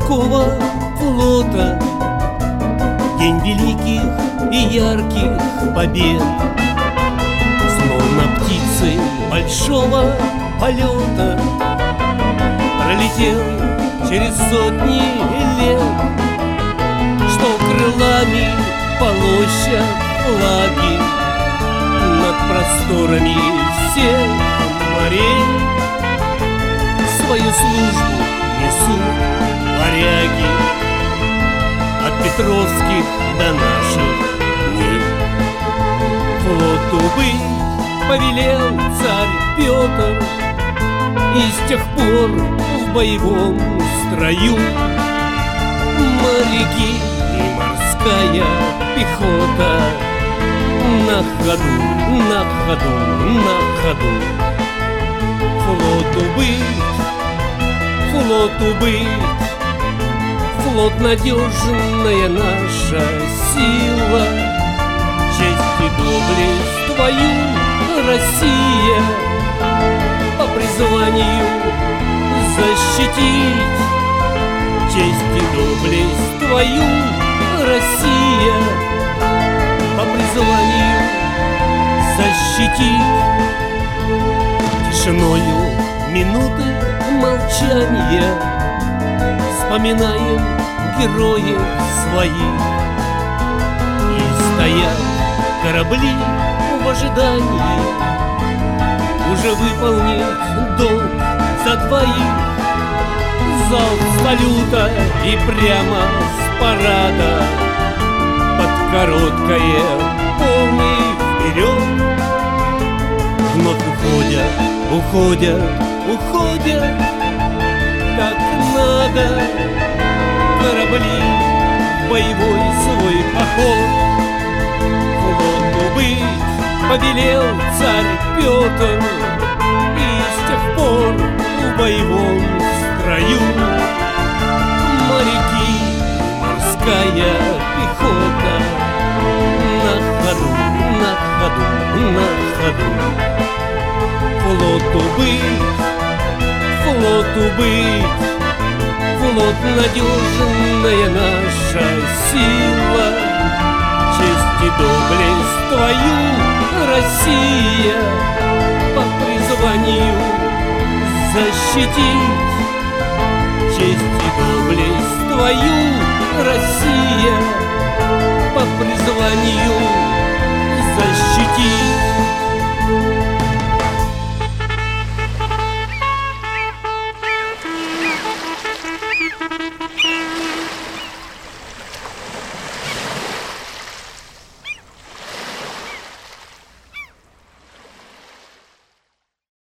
морского флота, день великих и ярких побед. Словно птицы большого полета пролетел через сотни лет, что крылами полощат флаги над просторами всех морей. Свою службу несут варяги от Петровских до наших дней. Флоту быть повелел царь Петр, и с тех пор в боевом строю моряки и морская пехота на ходу, на ходу, на ходу. Флоту быть, флот надежная наша сила. Честь и доблесть твою, Россия, по призванию защитить. Честь и доблесть твою, Россия, по призванию защитить. Тишиною минуты молчания вспоминаем героев своих. И стоят корабли в ожидании уже выполнить долг за двоих. Залп салюта и прямо с парада под короткое полный вперед. Вновь уходят, как надо корабли в боевой свой поход. Флоту быть повелел царь Петр, и с тех пор в боевом строю моряки, морская пехота на ходу, на ходу, на ходу. Флоту быть, флот надежная наша сила. Честь и доблесть твою, Россия, по призванию защитить. Честь и доблесть твою, Россия,